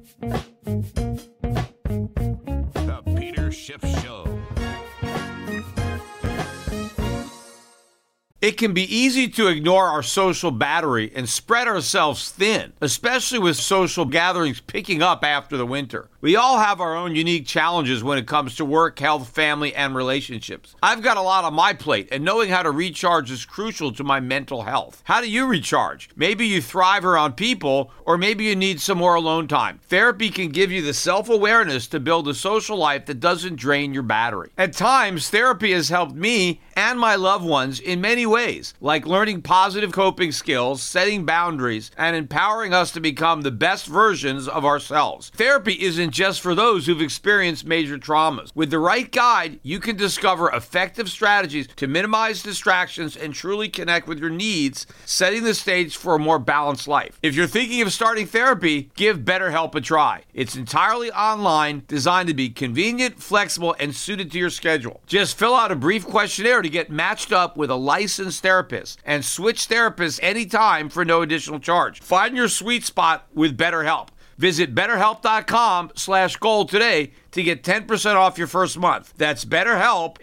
The Peter Schiff Show. It can be easy to ignore our social battery and spread ourselves thin, especially with social gatherings picking up after the winter. We all have our own unique challenges when it comes to work, health, family, and relationships. I've got a lot on my plate, and knowing how to recharge is crucial to my mental health. How do you recharge? Maybe you thrive around people, or maybe you need some more alone time. Therapy can give you the self-awareness to build a social life that doesn't drain your battery. At times, therapy has helped me and my loved ones in many ways, like learning positive coping skills, setting boundaries, and empowering us to become the best versions of ourselves. Therapy isn't just for those who've experienced major traumas. With the right guide, you can discover effective strategies to minimize distractions and truly connect with your needs, setting the stage for a more balanced life. If you're thinking of starting therapy, give BetterHelp a try. It's entirely online, designed to be convenient, flexible, and suited to your schedule. Just fill out a brief questionnaire to get matched up with a licensed therapist and switch therapists anytime for no additional charge. Find your sweet spot with BetterHelp. Visit BetterHelp.com/gold today to get 10% off your first month. That's BetterHelp,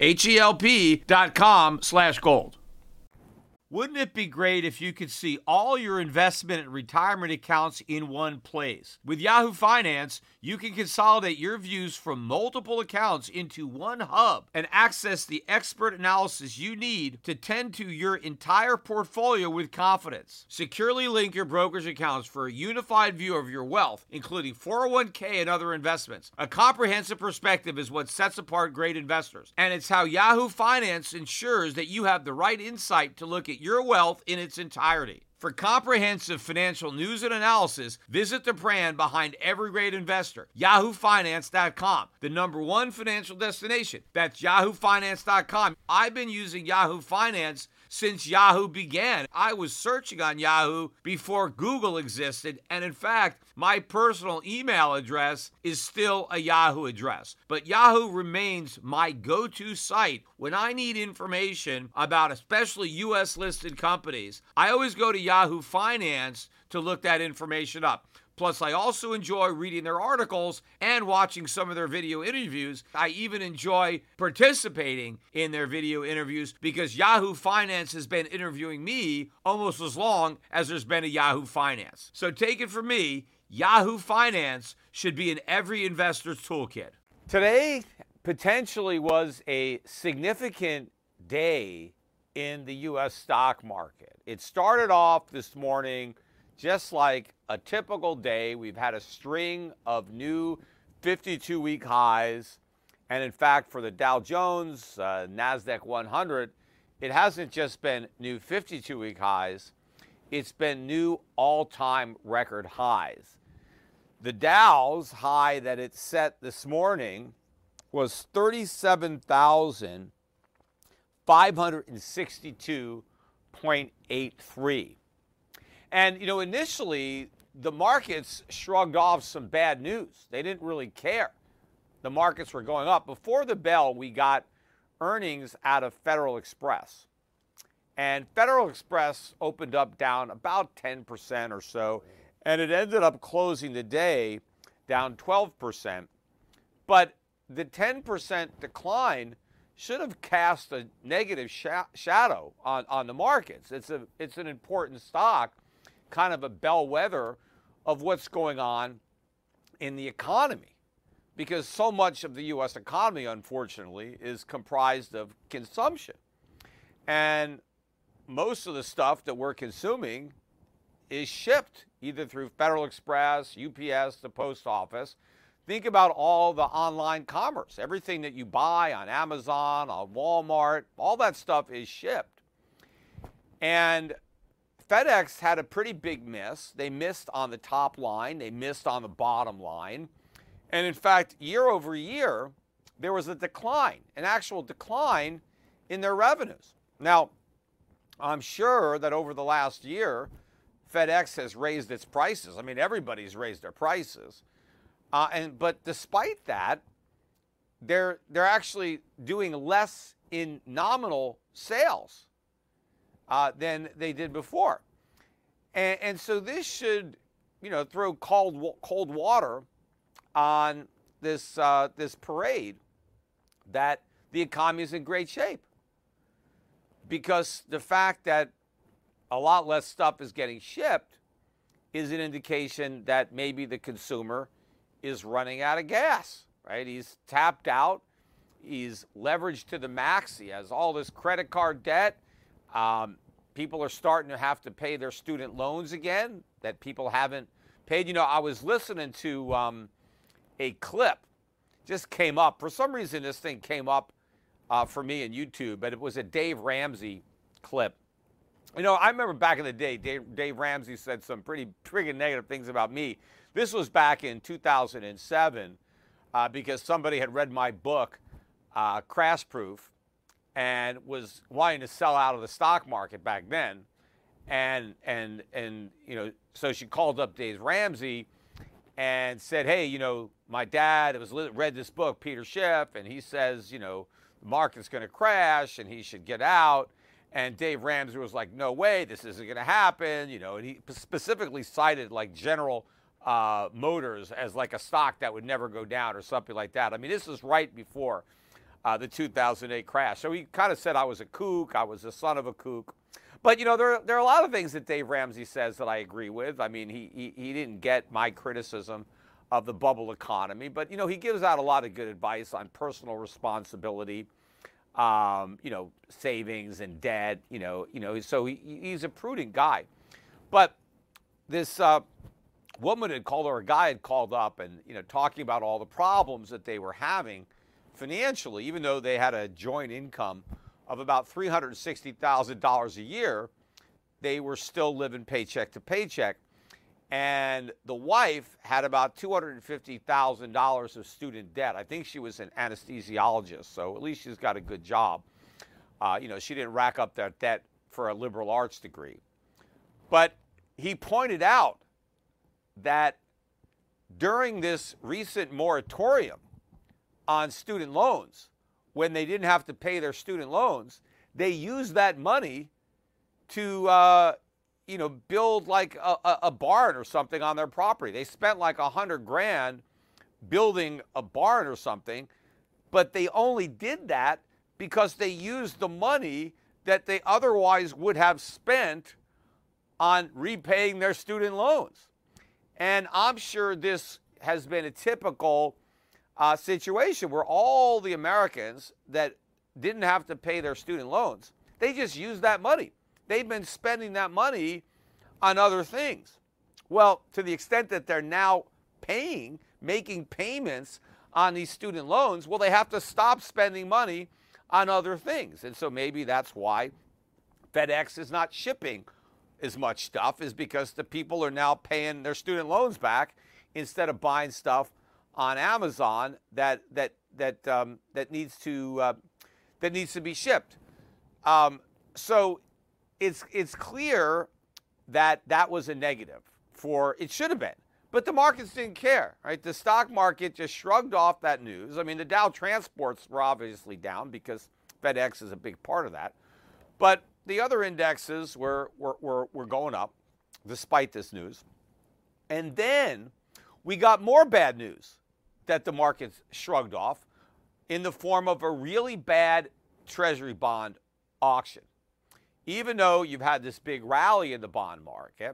HELP.com/gold. Wouldn't it be great if you could see all your investment and retirement accounts in one place? With Yahoo Finance, you can consolidate your views from multiple accounts into one hub and access the expert analysis you need to tend to your entire portfolio with confidence. Securely link your brokerage accounts for a unified view of your wealth, including 401k and other investments. A comprehensive perspective is what sets apart great investors, and it's how Yahoo Finance ensures that you have the right insight to look at your wealth in its entirety. For comprehensive financial news and analysis, visit the brand behind every great investor, yahoofinance.com, the #1 financial destination. That's yahoofinance.com. I've been using Yahoo Finance since Yahoo began. I was searching on Yahoo before Google existed, and in fact, my personal email address is still a Yahoo address. But Yahoo remains my go-to site when I need information about especially U.S. listed companies. I always go to Yahoo Finance to look that information up. Plus, I also enjoy reading their articles and watching some of their video interviews. I even enjoy participating in their video interviews because Yahoo Finance has been interviewing me almost as long as there's been a Yahoo Finance. So take it from me, Yahoo Finance should be in every investor's toolkit. Today potentially was a significant day in the U.S. stock market. It started off this morning just like a typical day. We've had a string of new 52-week highs. And in fact, for the Dow Jones, NASDAQ 100, it hasn't just been new 52-week highs. It's been new all-time record highs. The Dow's high that it set this morning was 37,562.83. And, initially, the markets shrugged off some bad news. They didn't really care. The markets were going up. Before the bell, we got earnings out of Federal Express. And Federal Express opened up down about 10% or so, and it ended up closing the day down 12%. But the 10% decline should have cast a negative shadow on the markets. It's an important stock, kind of a bellwether of what's going on in the economy, because so much of the U.S. economy, unfortunately, is comprised of consumption. And most of the stuff that we're consuming is shipped either through Federal Express, UPS, the post office. Think about all the online commerce. Everything that you buy on Amazon, on Walmart, all that stuff is shipped. And FedEx had a pretty big miss. They missed on the top line. They missed on the bottom line. And in fact, year over year, there was a decline, an actual decline in their revenues. Now, I'm sure that over the last year, FedEx has raised its prices. I mean, everybody's raised their prices. But despite that, they're actually doing less in nominal sales than they did before. And so this should throw cold water on this parade that the economy is in great shape, because the fact that a lot less stuff is getting shipped is an indication that maybe the consumer is running out of gas, right? He's tapped out. He's leveraged to the max. He has all this credit card debt. People are starting to have to pay their student loans again that people haven't paid. I was listening to a clip, just came up. For some reason, this thing came up for me in YouTube, but it was a Dave Ramsey clip. I remember back in the day, Dave Ramsey said some pretty friggin' negative things about me. This was back in 2007 because somebody had read my book, Crash Proof, and was wanting to sell out of the stock market back then. And so she called up Dave Ramsey and said, hey, my dad read this book, Peter Schiff, and he says, the market's going to crash and he should get out. And Dave Ramsey was like, no way, this isn't going to happen. And he specifically cited like General Motors as like a stock that would never go down or something like that. I mean, this was right before the 2008 crash. So he kind of said I was a kook. I was the son of a kook. But, there are a lot of things that Dave Ramsey says that I agree with. I mean, he didn't get my criticism of the bubble economy. But, he gives out a lot of good advice on personal responsibility, savings and debt, so he's a prudent guy. But this woman had called, or a guy had called up and, talking about all the problems that they were having financially, even though they had a joint income of about $360,000 a year, they were still living paycheck to paycheck. And the wife had about $250,000 of student debt. I think she was an anesthesiologist, so at least she's got a good job. She didn't rack up that debt for a liberal arts degree. But he pointed out that during this recent moratorium on student loans, when they didn't have to pay their student loans, they used that money to build like a barn or something on their property. They spent like $100,000 building a barn or something, but they only did that because they used the money that they otherwise would have spent on repaying their student loans. And I'm sure this has been a typical situation where all the Americans that didn't have to pay their student loans, they just used that money. They've been spending that money on other things. Well, to the extent that they're now making payments on these student loans, well, they have to stop spending money on other things. And so maybe that's why FedEx is not shipping as much stuff, is because the people are now paying their student loans back instead of buying stuff on Amazon that needs to be shipped. So it's clear that was a negative it should have been, but the markets didn't care, right? The stock market just shrugged off that news. I mean, the Dow transports were obviously down because FedEx is a big part of that, but the other indexes were going up despite this news. And then we got more bad news that the markets shrugged off in the form of a really bad Treasury bond auction. Even though you've had this big rally in the bond market,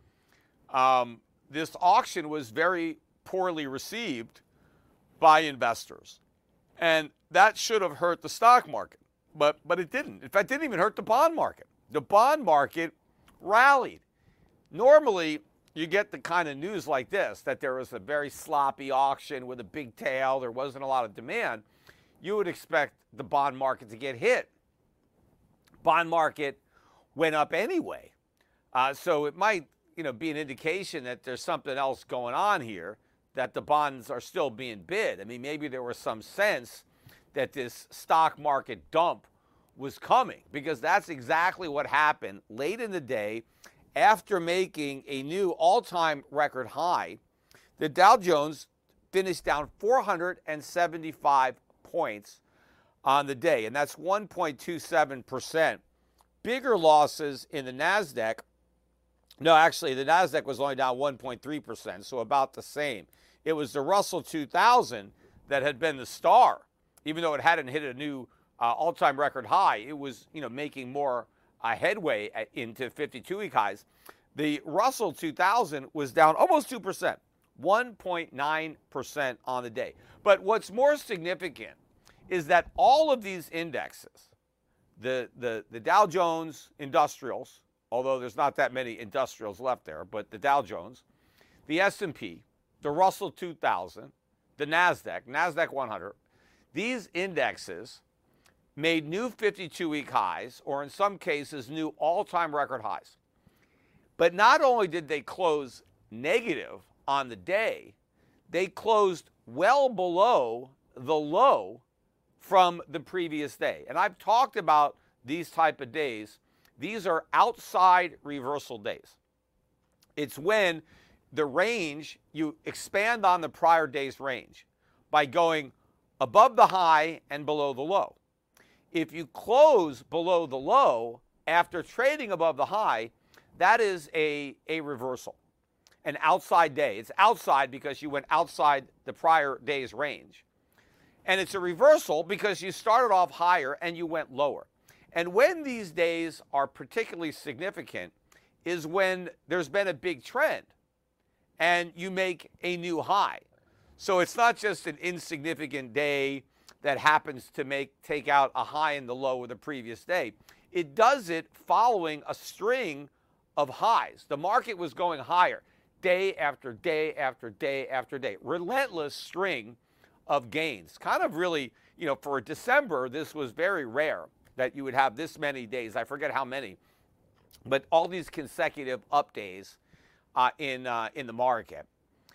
this auction was very poorly received by investors. And that should have hurt the stock market, but it didn't. In fact, it didn't even hurt the bond market. The bond market rallied. Normally, you get the kind of news like this, that there was a very sloppy auction with a big tail, there wasn't a lot of demand. You would expect the bond market to get hit. Bond market went up anyway. So it might, be an indication that there's something else going on here, that the bonds are still being bid. I mean, maybe there was some sense that this stock market dump was coming, because that's exactly what happened late in the day. After making a new all-time record high, the Dow Jones finished down 475 points on the day, and that's 1.27%. Bigger losses in the NASDAQ, No, actually, the NASDAQ was only down 1.3%, so about the same. It was the Russell 2000 that had been the star. Even though it hadn't hit a new all-time record high, it was, making more headway into 52-week highs. The Russell 2000 was down almost 2%, 1.9% on the day. But what's more significant is that all of these indexes, the Dow Jones Industrials, although there's not that many industrials left there, but the Dow Jones, the S&P, the Russell 2000, the NASDAQ 100, these indexes made new 52-week highs, or in some cases, new all-time record highs. But not only did they close negative on the day, they closed well below the low from the previous day. And I've talked about these type of days. These are outside reversal days. It's when the range, you expand on the prior day's range by going above the high and below the low. If you close below the low after trading above the high, that is a reversal, an outside day. It's outside because you went outside the prior day's range. And it's a reversal because you started off higher and you went lower. And when these days are particularly significant is when there's been a big trend and you make a new high. So it's not just an insignificant day that happens to take out a high and the low of the previous day. It does it following a string of highs. The market was going higher day after day after day after day. Relentless string of gains. Kind of really, for December, this was very rare that you would have this many days. I forget how many, but all these consecutive up days in the market.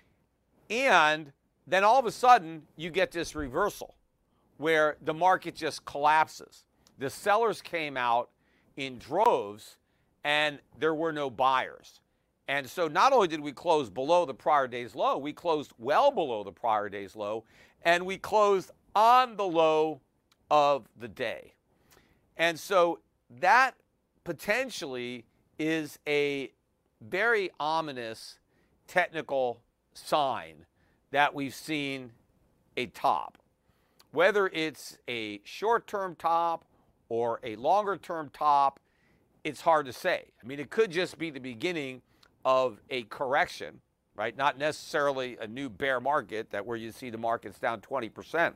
And then all of a sudden, you get this reversal where the market just collapses. The sellers came out in droves and there were no buyers. And so not only did we close below the prior day's low, we closed well below the prior day's low, and we closed on the low of the day. And so that potentially is a very ominous technical sign that we've seen a top. Whether it's a short-term top or a longer-term top, it's hard to say. I mean, it could just be the beginning of a correction, right? Not necessarily a new bear market that where you see the market's down 20%.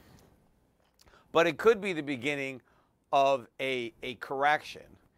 But it could be the beginning of a correction.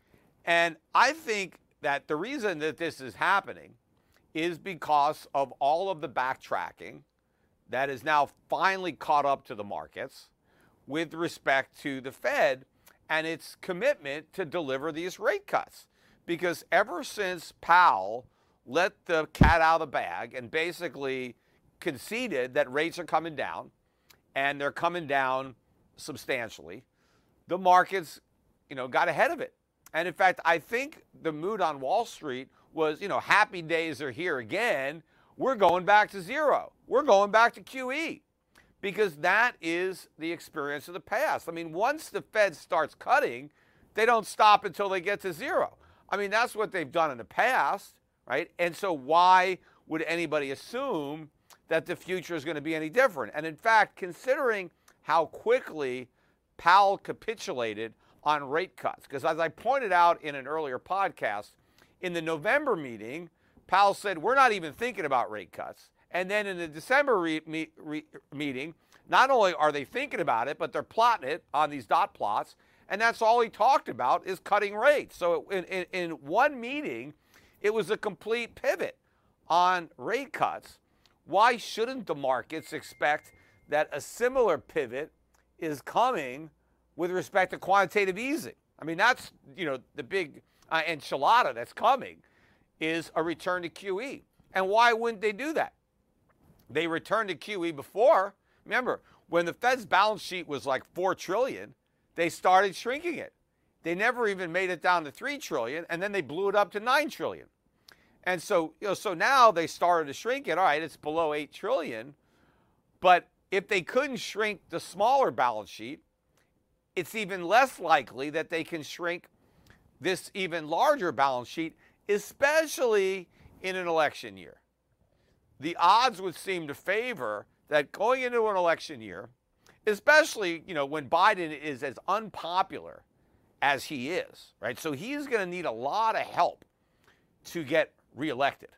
And I think that the reason that this is happening is because of all of the backtracking that is now finally caught up to the markets with respect to the Fed and its commitment to deliver these rate cuts. Because ever since Powell let the cat out of the bag and basically conceded that rates are coming down, and they're coming down substantially, the markets, got ahead of it. And in fact, I think the mood on Wall Street was, happy days are here again. We're going back to zero. We're going back to QE. Because that is the experience of the past. I mean, once the Fed starts cutting, they don't stop until they get to zero. I mean, that's what they've done in the past, right? And so why would anybody assume that the future is going to be any different? And in fact, considering how quickly Powell capitulated on rate cuts, because as I pointed out in an earlier podcast, in the November meeting, Powell said, we're not even thinking about rate cuts. And then in the December meeting, not only are they thinking about it, but they're plotting it on these dot plots. And that's all he talked about is cutting rates. So in one meeting, it was a complete pivot on rate cuts. Why shouldn't the markets expect that a similar pivot is coming with respect to quantitative easing? I mean, that's, the big enchilada that's coming is a return to QE. And why wouldn't they do that? They returned to QE before. Remember, when the Fed's balance sheet was like $4 trillion, they started shrinking it. They never even made it down to $3 trillion, and then they blew it up to $9 trillion. And so, so now they started to shrink it. All right, it's below $8 trillion. But if they couldn't shrink the smaller balance sheet, it's even less likely that they can shrink this even larger balance sheet especially in an election year. The odds would seem to favor that going into an election year, especially, when Biden is as unpopular as he is, right? So he's going to need a lot of help to get reelected.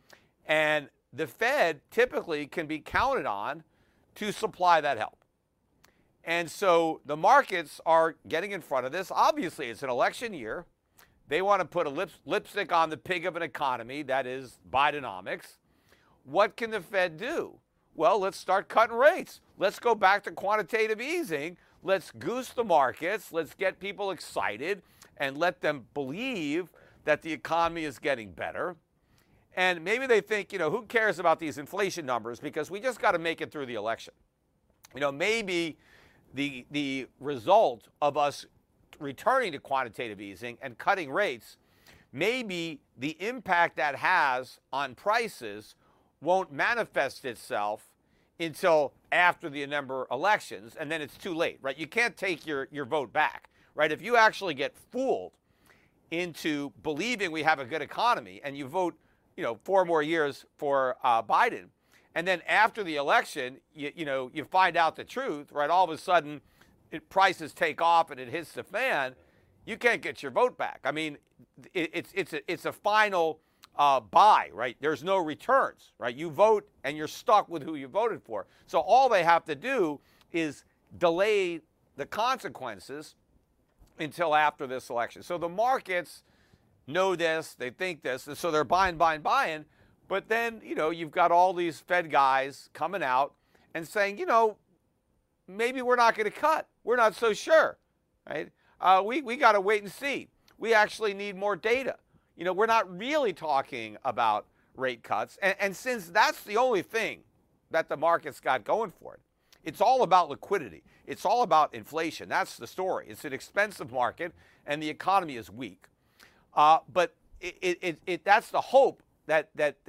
And the Fed typically can be counted on to supply that help. And so the markets are getting in front of this. Obviously, it's an election year. They want to put a lipstick on the pig of an economy, that is Bidenomics. What can the Fed do? Well, let's start cutting rates. Let's go back to quantitative easing. Let's goose the markets. Let's get people excited and let them believe that the economy is getting better. And maybe they think, who cares about these inflation numbers because we just got to make it through the election. Maybe the result of us returning to quantitative easing and cutting rates, maybe the impact that has on prices won't manifest itself until after the November elections, and then it's too late, right? You can't take your vote back, right? If you actually get fooled into believing we have a good economy and you vote, 4 more years for Biden, and then after the election, you find out the truth, right? All of a sudden, prices take off and it hits the fan. You can't get your vote back. I mean, it's a final buy, right? There's no returns, right? You vote and you're stuck with who you voted for. So all they have to do is delay the consequences until after this election. So the markets know this, they think this, and so they're buying. But then, you've got all these Fed guys coming out and saying, maybe we're not going to cut. We're not so sure, right? We got to wait and see. We actually need more data. We're not really talking about rate cuts. And since that's the only thing that the market's got going for it, it's all about liquidity. It's all about inflation. That's the story. It's an expensive market, and the economy is weak. But that's the hope that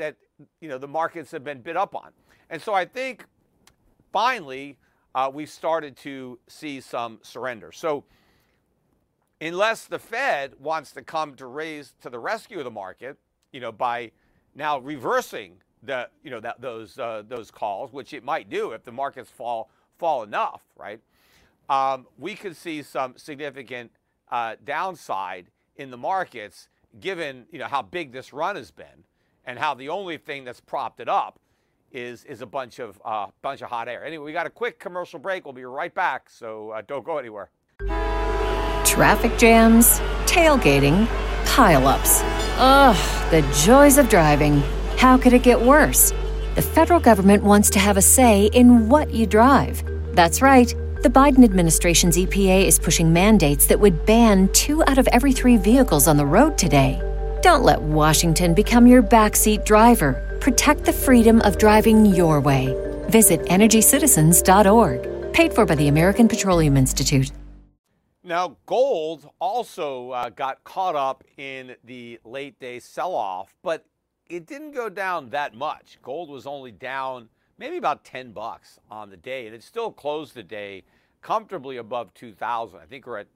the markets have been bid up on. And so I think finally we've started to see some surrender. So unless the Fed wants to come to the rescue of the market, by now reversing those calls, which it might do if the markets fall enough, right? We could see some significant downside in the markets, given how big this run has been, and how the only thing that's propped it up is a bunch of hot air. Anyway, we got a quick commercial break. We'll be right back, so don't go anywhere. Traffic jams, tailgating, pileups. Ugh, the joys of driving. How could it get worse? The federal government wants to have a say in what you drive. That's right. The Biden administration's EPA is pushing mandates that would ban 2 out of every 3 vehicles on the road today. Don't let Washington become your backseat driver. Protect the freedom of driving your way. Visit EnergyCitizens.org. Paid for by the American Petroleum Institute. Now, gold also got caught up in the late day sell-off, but it didn't go down that much. Gold was only down maybe about $10 on the day, and it still closed the day comfortably above $2,000. I think we're at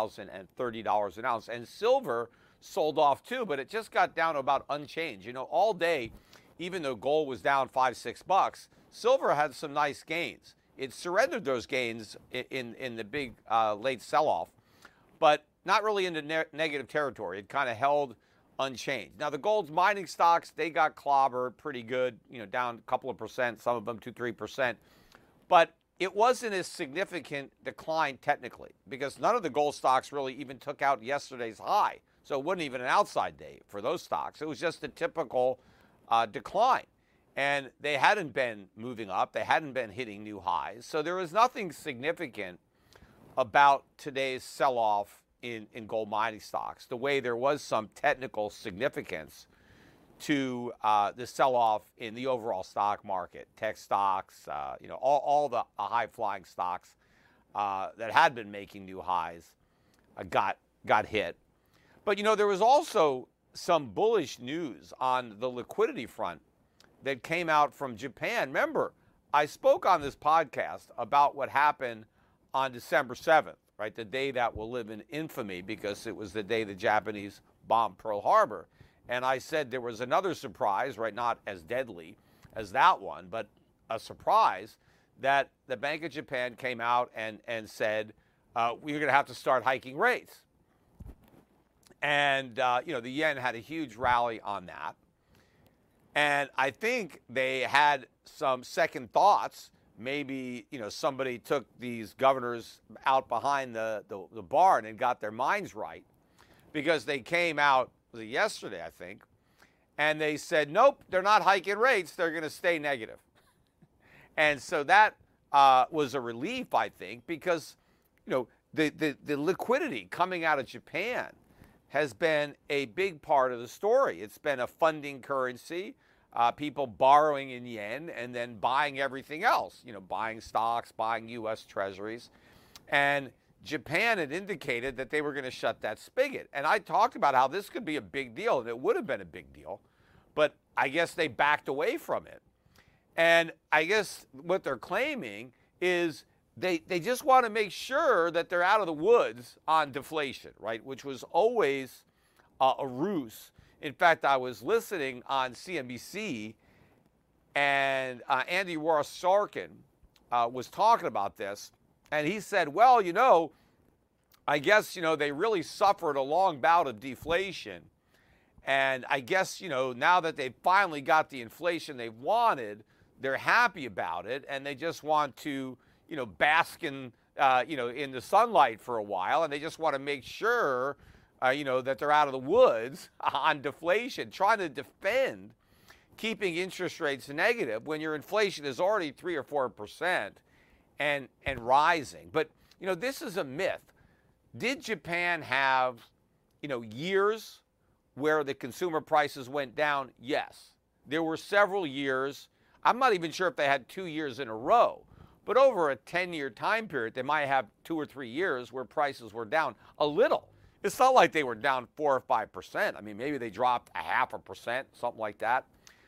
$2,030 an ounce. And silver sold off too, but it just got down to about unchanged. All day, even though gold was down $5-6, silver had some nice gains. It surrendered those gains in the big late sell-off, but not really into negative territory. It kind of held unchanged. Now, the gold's mining stocks, they got clobbered pretty good, down a couple of percent, some of them 2-3%. But it wasn't a significant decline technically because none of the gold stocks really even took out yesterday's high. So it wasn't even an outside day for those stocks. It was just a typical decline. And they hadn't been moving up. They hadn't been hitting new highs. So there was nothing significant about today's sell-off in gold mining stocks, the way there was some technical significance to the sell-off in the overall stock market. Tech stocks, all the high-flying stocks that had been making new highs got hit. But, there was also some bullish news on the liquidity front that came out from Japan. Remember, I spoke on this podcast about what happened on December 7th, right? The day that will live in infamy because it was the day the Japanese bombed Pearl Harbor. And I said there was another surprise, right? Not as deadly as that one, but a surprise that the Bank of Japan came out and said, we're going to have to start hiking rates. And, the yen had a huge rally on that. And I think they had some second thoughts. Maybe, somebody took these governors out behind the barn and got their minds right, because they came out yesterday, I think, and they said, nope, they're not hiking rates. They're going to stay negative. And so that was a relief, I think, because, the liquidity coming out of Japan has been a big part of the story. It's been a funding currency, people borrowing in yen and then buying everything else, buying stocks, buying U.S. treasuries. And Japan had indicated that they were going to shut that spigot. And I talked about how this could be a big deal, and it would have been a big deal. But I guess they backed away from it. And I guess what they're claiming is they just want to make sure that they're out of the woods on deflation, right, which was always a ruse. In fact, I was listening on CNBC, and Andy Ross Sorkin was talking about this, and he said, well, I guess, they really suffered a long bout of deflation, and I guess, now that they've finally got the inflation they wanted, they're happy about it, and they just want to, bask in, in the sunlight for a while, and they just want to make sure, that they're out of the woods on deflation, trying to defend keeping interest rates negative when your inflation is already 3 or 4% and rising. But, this is a myth. Did Japan have, years where the consumer prices went down? Yes. There were several years. I'm not even sure if they had 2 years in a row. But over a 10-year time period, they might have 2 or 3 years where prices were down a little. It's not like they were down 4 or 5%. I mean, maybe they dropped 0.5%, something like that.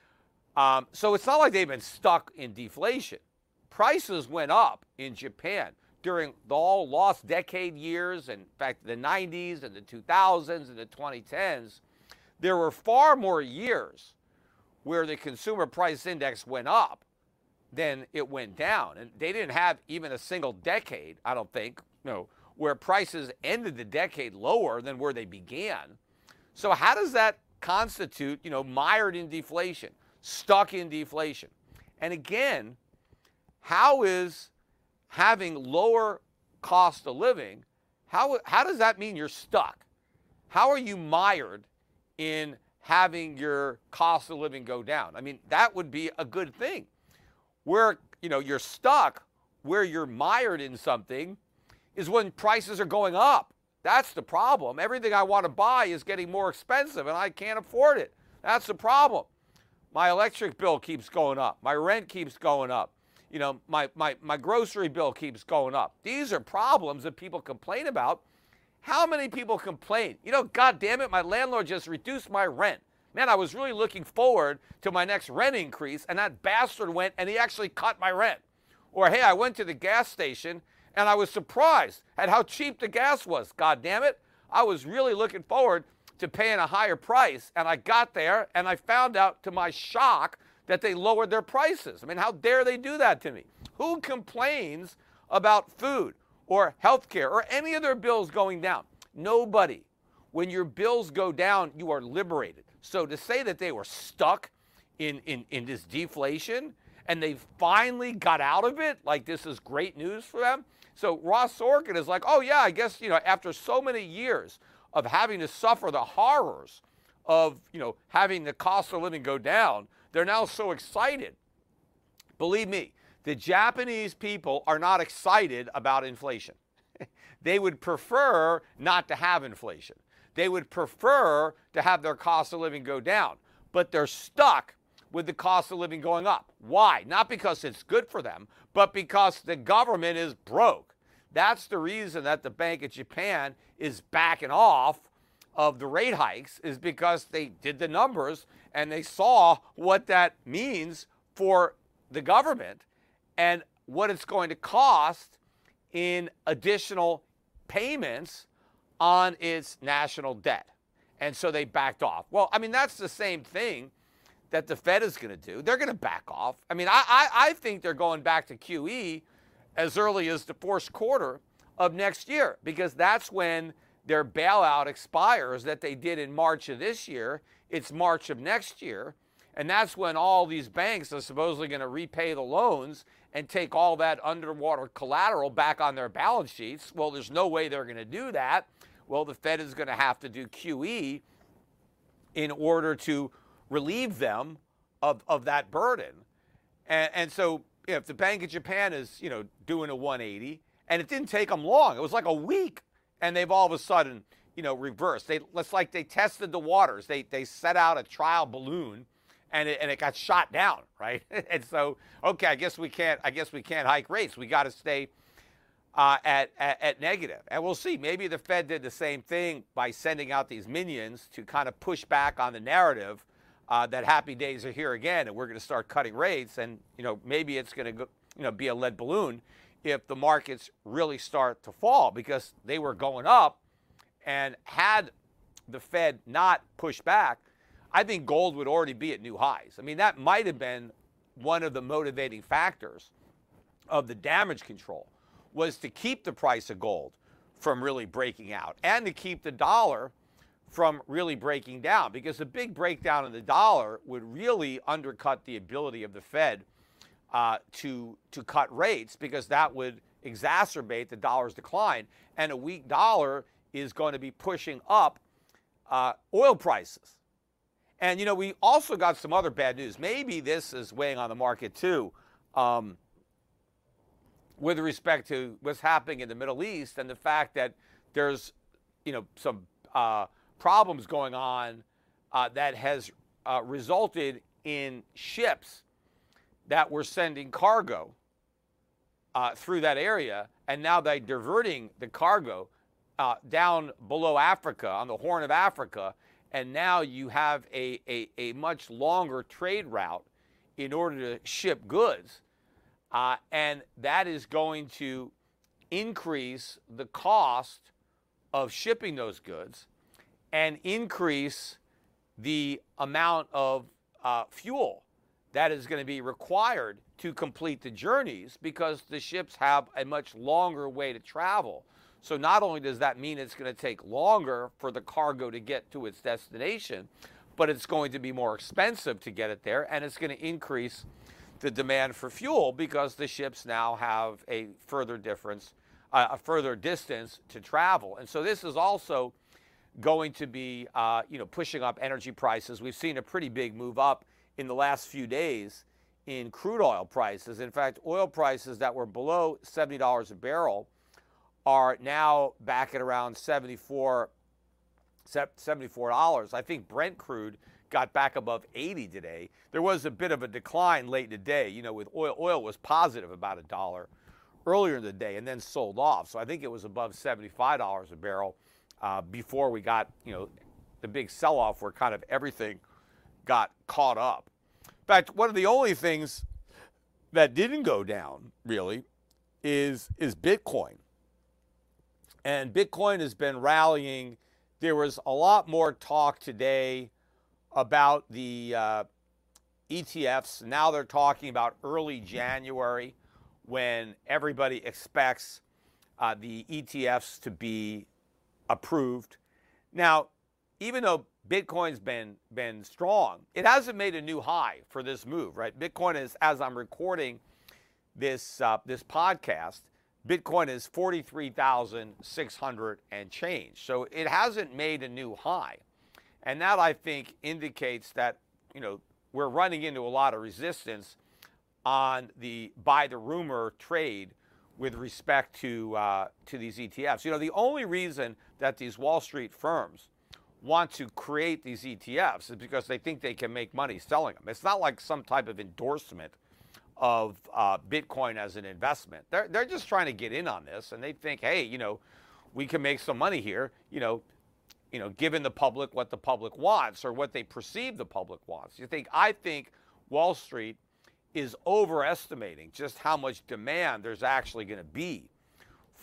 So it's not like they've been stuck in deflation. Prices went up in Japan during the all lost decade years, and in fact, the 90s and the 2000s and the 2010s. There were far more years where the consumer price index went up than it went down. And they didn't have even a single decade, I don't think, where prices ended the decade lower than where they began. So how does that constitute, mired in deflation, stuck in deflation? And again, how is having lower cost of living, how does that mean you're stuck? How are you mired in having your cost of living go down? I mean, that would be a good thing. Where, you're stuck, where you're mired in something, is when prices are going up. That's the problem. Everything I want to buy is getting more expensive, and I can't afford it. That's the problem. My electric bill keeps going up. My rent keeps going up. My grocery bill keeps going up. These are problems that people complain about. How many people complain? God damn it, my landlord just reduced my rent. Man, I was really looking forward to my next rent increase, and that bastard went and he actually cut my rent. Or, hey, I went to the gas station and I was surprised at how cheap the gas was. God damn it. I was really looking forward to paying a higher price, and I got there and I found out, to my shock, that they lowered their prices. I mean, how dare they do that to me? Who complains about food or healthcare or any of their bills going down? Nobody. When your bills go down, you are liberated. So to say that they were stuck in this deflation and they finally got out of it, like this is great news for them. So Ross Sorkin is like, oh yeah, I guess, after so many years of having to suffer the horrors of, having the cost of living go down, they're now so excited. Believe me, the Japanese people are not excited about inflation. They would prefer not to have inflation. They would prefer to have their cost of living go down, but they're stuck with the cost of living going up. Why? Not because it's good for them, but because the government is broke. That's the reason that the Bank of Japan is backing off of the rate hikes, is because they did the numbers and they saw what that means for the government and what it's going to cost in additional payments on its national debt. And so they backed off. Well, I mean, that's the same thing that the Fed is going to do. They're going to back off. I mean, I think they're going back to QE as early as the first quarter of next year, because that's when their bailout expires that they did in March of this year. It's March of next year. And that's when all these banks are supposedly going to repay the loans and take all that underwater collateral back on their balance sheets. Well, there's no way they're going to do that. Well, the Fed is going to have to do QE in order to relieve them of that burden. And so if the Bank of Japan is, doing a 180, and it didn't take them long. It was like a week, and they've all of a sudden, reversed. It's like they tested the waters. They set out a trial balloon, and it got shot down, right? And so, okay, I guess we can't hike rates. We got to stay at negative. And we'll see. Maybe the Fed did the same thing by sending out these minions to kind of push back on the narrative that happy days are here again, and we're going to start cutting rates. And, maybe it's going to be a lead balloon if the markets really start to fall, because they were going up. And had the Fed not pushed back, I think gold would already be at new highs. I mean, that might have been one of the motivating factors of the damage control, was to keep the price of gold from really breaking out and to keep the dollar from really breaking down, because a big breakdown in the dollar would really undercut the ability of the Fed to cut rates, because that would exacerbate the dollar's decline. And a weak dollar is going to be pushing up oil prices. And, we also got some other bad news. Maybe this is weighing on the market too, with respect to what's happening in the Middle East and the fact that there's, some problems going on that has resulted in ships that were sending cargo through that area, and now they're diverting the cargo down below Africa, on the Horn of Africa, and now you have a much longer trade route in order to ship goods, and that is going to increase the cost of shipping those goods and increase the amount of fuel that is going to be required to complete the journeys, because the ships have a much longer way to travel. So not only does that mean it's going to take longer for the cargo to get to its destination, but it's going to be more expensive to get it there, and it's going to increase the demand for fuel, because the ships now have a further distance to travel. And so this is also going to be, pushing up energy prices. We've seen a pretty big move up in the last few days in crude oil prices. In fact, oil prices that were below $70 a barrel are now back at around $74. I think Brent crude got back above 80 today. There was a bit of a decline late in the day. With oil was positive about $1 earlier in the day and then sold off. So I think it was above $75 a barrel before we got, the big sell-off where kind of everything got caught up. In fact, one of the only things that didn't go down, really, is Bitcoin. And Bitcoin has been rallying. There was a lot more talk today about the ETFs. Now they're talking about early January, when everybody expects the ETFs to be approved. Now, even though Bitcoin's been strong, it hasn't made a new high for this move, right? Bitcoin is, as I'm recording this podcast, Bitcoin is 43,600 and change. So it hasn't made a new high. And that, I think, indicates that, we're running into a lot of resistance on the buy the rumor trade with respect to these ETFs. The only reason that these Wall Street firms want to create these ETFs is because they think they can make money selling them. It's not like some type of endorsement of Bitcoin as an investment. They're just trying to get in on this, and they think, hey, we can make some money here, given the public what the public wants or what they perceive the public wants. I think Wall Street is overestimating just how much demand there's actually going to be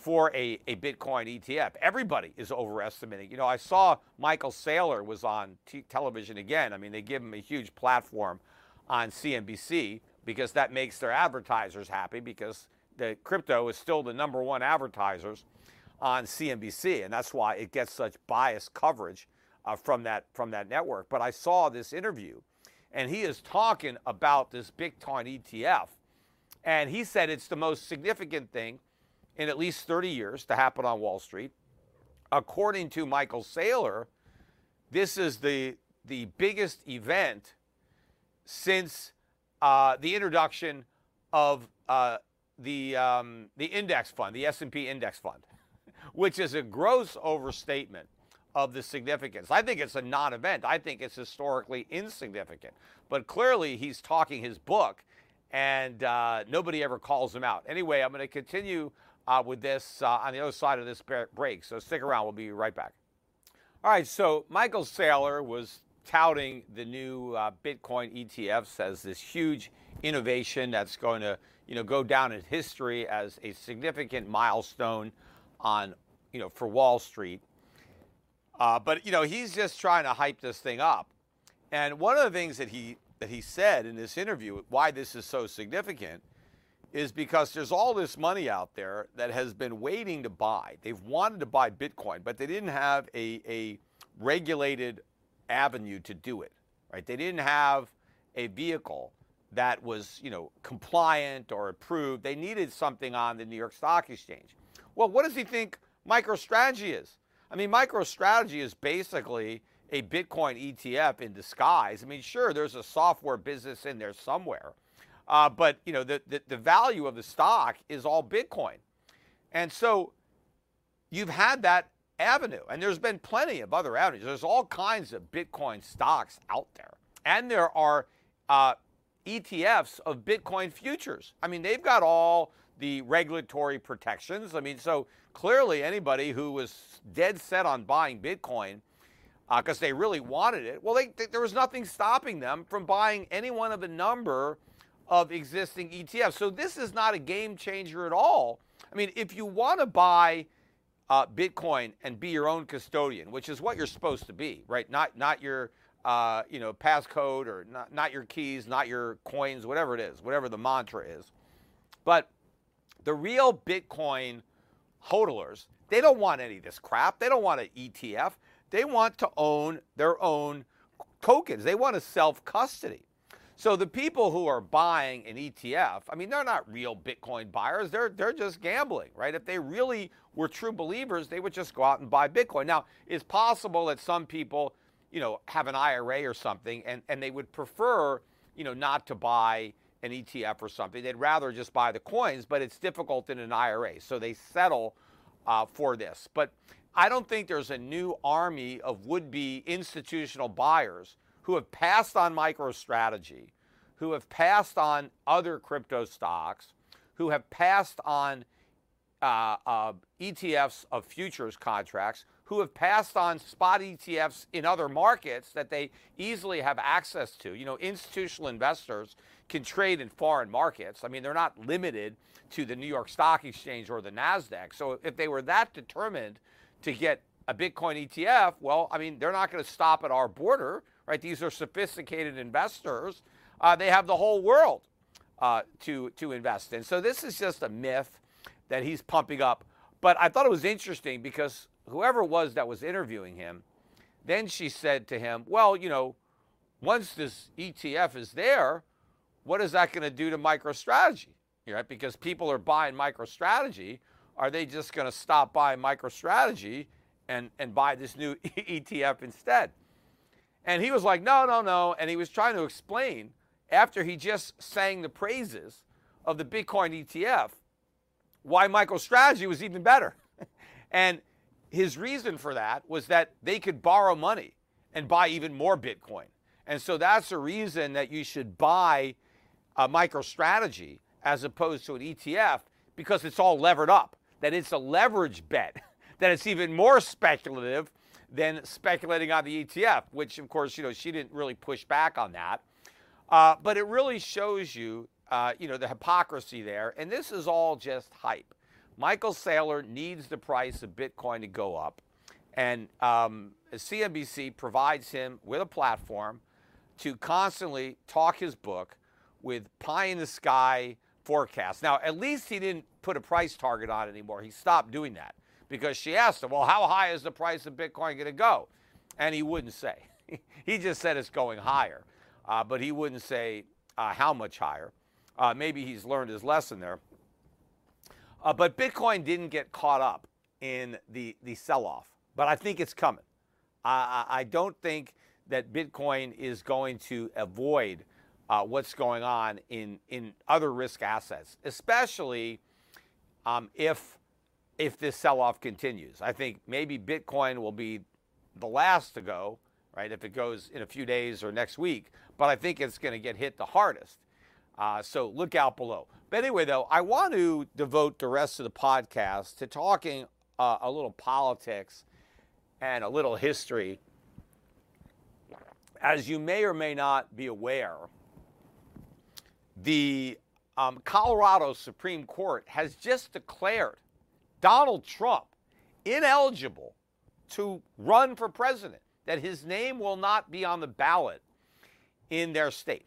for a Bitcoin ETF. Everybody is overestimating. You know, I saw Michael Saylor was on television again. I mean, they give him a huge platform on CNBC because that makes their advertisers happy, because the crypto is still the number one advertisers on CNBC, and that's why it gets such biased coverage from that network. But I saw this interview, and he is talking about this Bitcoin ETF, and he said it's the most significant thing in at least 30 years to happen on Wall Street. According to Michael Saylor, this is the biggest event since the introduction of the index fund, the S&P index fund, which is a gross overstatement of the significance. I think it's a non-event. I think it's historically insignificant. But clearly he's talking his book, and nobody ever calls him out. Anyway, I'm going to continue with this on the other side of this break. So stick around. We'll be right back. All right, so Michael Saylor was touting the new Bitcoin ETFs as this huge innovation that's going to, go down in history as a significant milestone on, for Wall Street. But he's just trying to hype this thing up. And one of the things that he said in this interview, why this is so significant, is because there's all this money out there that has been waiting to buy. They've wanted to buy Bitcoin, but they didn't have a regulated avenue to do it, right? They didn't have a vehicle that was, compliant or approved. They needed something on the New York Stock Exchange. Well, what does he think MicroStrategy is? I mean, MicroStrategy is basically a Bitcoin ETF in disguise. I mean, sure, there's a software business in there somewhere, but the value of the stock is all Bitcoin. And so you've had that avenue, and there's been plenty of other avenues. There's all kinds of Bitcoin stocks out there, and there are ETFs of Bitcoin futures. I mean, they've got all the regulatory protections. I mean, so clearly anybody who was dead set on buying Bitcoin because they really wanted it, well, there was nothing stopping them from buying any one of a number of existing ETFs. So this is not a game changer at all. I mean, if you want to buy Bitcoin and be your own custodian, which is what you're supposed to be, right? Not your passcode, or not your keys, not your coins, whatever it is, whatever the mantra is. But the real Bitcoin hodlers, they don't want any of this crap. They don't want an ETF. They want to own their own tokens. They want to self-custody. So the people who are buying an ETF, I mean, they're not real Bitcoin buyers. They're just gambling, right? If they really were true believers, they would just go out and buy Bitcoin. Now, it's possible that some people, have an IRA or something, and they would prefer, not to buy an ETF or something. They'd rather just buy the coins, but it's difficult in an IRA. So they settle for this. But I don't think there's a new army of would-be institutional buyers who have passed on MicroStrategy, who have passed on other crypto stocks, who have passed on ETFs of futures contracts, who have passed on spot ETFs in other markets that they easily have access to. Institutional investors can trade in foreign markets. I mean, they're not limited to the New York Stock Exchange or the NASDAQ. So if they were that determined to get a Bitcoin ETF, well, I mean, they're not going to stop at our border, right? These are sophisticated investors. They have the whole world to invest in. So this is just a myth that he's pumping up. But I thought it was interesting because whoever it was that was interviewing him, then she said to him, well, once this ETF is there, what is that going to do to MicroStrategy? Right? Because people are buying MicroStrategy. Are they just going to stop buying MicroStrategy and buy this new ETF instead? And he was like, no. And he was trying to explain, after he just sang the praises of the Bitcoin ETF, why MicroStrategy was even better. And his reason for that was that they could borrow money and buy even more Bitcoin. And so that's the reason that you should buy a MicroStrategy as opposed to an ETF, because it's all levered up, that it's a leverage bet, that it's even more speculative than speculating on the ETF, which, of course, she didn't really push back on that. But it really shows you, the hypocrisy there. And this is all just hype. Michael Saylor needs the price of Bitcoin to go up. And CNBC provides him with a platform to constantly talk his book with pie-in-the-sky forecasts. Now, at least he didn't put a price target on it anymore. He stopped doing that because she asked him, well, how high is the price of Bitcoin going to go? And he wouldn't say. He just said it's going higher, but he wouldn't say how much higher. Maybe he's learned his lesson there. But Bitcoin didn't get caught up in the sell-off, but I think it's coming. I don't think that Bitcoin is going to avoid what's going on in other risk assets, especially if this sell-off continues. I think maybe Bitcoin will be the last to go, right, if it goes in a few days or next week, but I think it's going to get hit the hardest. So look out below. But anyway, though, I want to devote the rest of the podcast to talking a little politics and a little history. As you may or may not be aware, the Colorado Supreme Court has just declared Donald Trump ineligible to run for president, that his name will not be on the ballot in their state.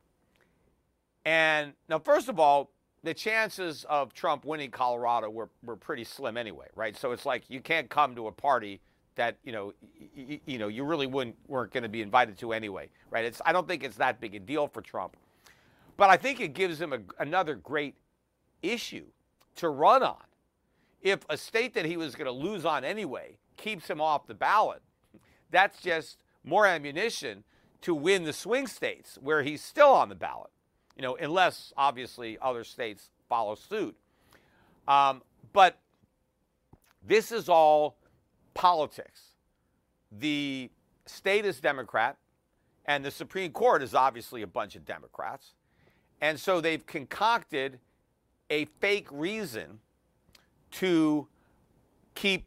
And now, first of all, the chances of Trump winning Colorado were pretty slim anyway, right? So it's like you can't come to a party that you really weren't going to be invited to anyway, right? I don't think it's that big a deal for Trump, but I think it gives him another great issue to run on. If a state that he was going to lose on anyway keeps him off the ballot, that's just more ammunition to win the swing states where he's still on the ballot. Unless, obviously, other states follow suit. But this is all politics. The state is Democrat, and the Supreme Court is obviously a bunch of Democrats. And so they've concocted a fake reason to keep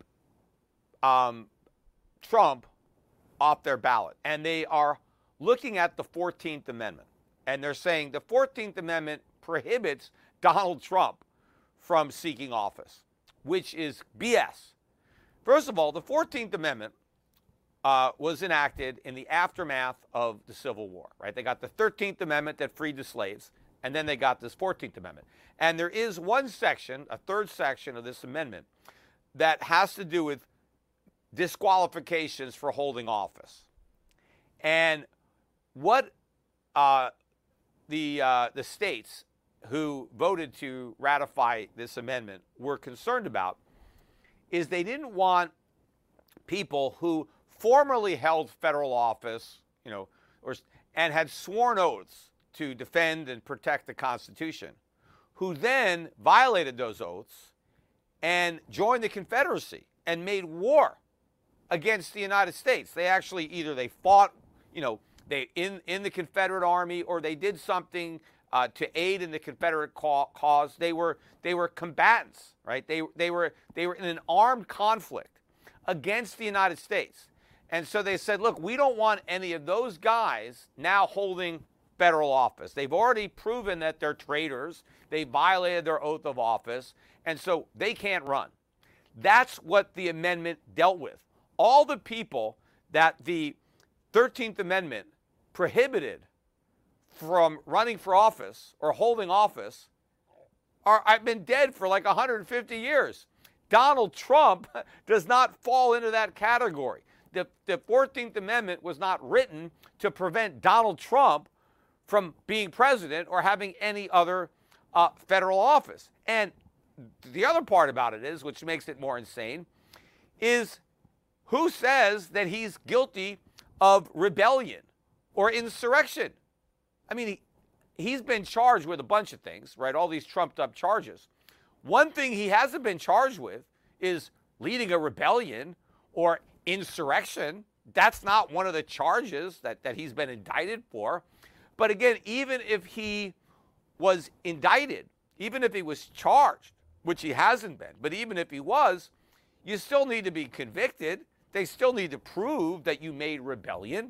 Trump off their ballot. And they are looking at the 14th Amendment. And they're saying the 14th Amendment prohibits Donald Trump from seeking office, which is BS. First of all, the 14th Amendment was enacted in the aftermath of the Civil War, right? They got the 13th Amendment that freed the slaves, and then they got this 14th Amendment. And there is one section, a third section of this amendment, that has to do with disqualifications for holding office. And what the states who voted to ratify this amendment were concerned about is they didn't want people who formerly held federal office, and had sworn oaths to defend and protect the Constitution, who then violated those oaths and joined the Confederacy and made war against the United States. They actually they fought, they in the Confederate Army, or they did something to aid in the Confederate cause. They were combatants, right? They were in an armed conflict against the United States. And so they said, look, we don't want any of those guys now holding federal office. They've already proven that they're traitors. They violated their oath of office, and so they can't run. That's what the amendment dealt with. All the people that the 13th Amendment prohibited from running for office or holding office I've been dead for like 150 years. Donald Trump does not fall into that category. The 14th Amendment was not written to prevent Donald Trump from being president or having any other federal office. And the other part about it is, which makes it more insane, is who says that he's guilty of rebellion or insurrection? I mean, he's been charged with a bunch of things, right? All these trumped up charges. One thing he hasn't been charged with is leading a rebellion or insurrection. That's not one of the charges that he's been indicted for. But again, even if he was indicted, even if he was charged, which he hasn't been, but even if he was, you still need to be convicted. They still need to prove that you made rebellion.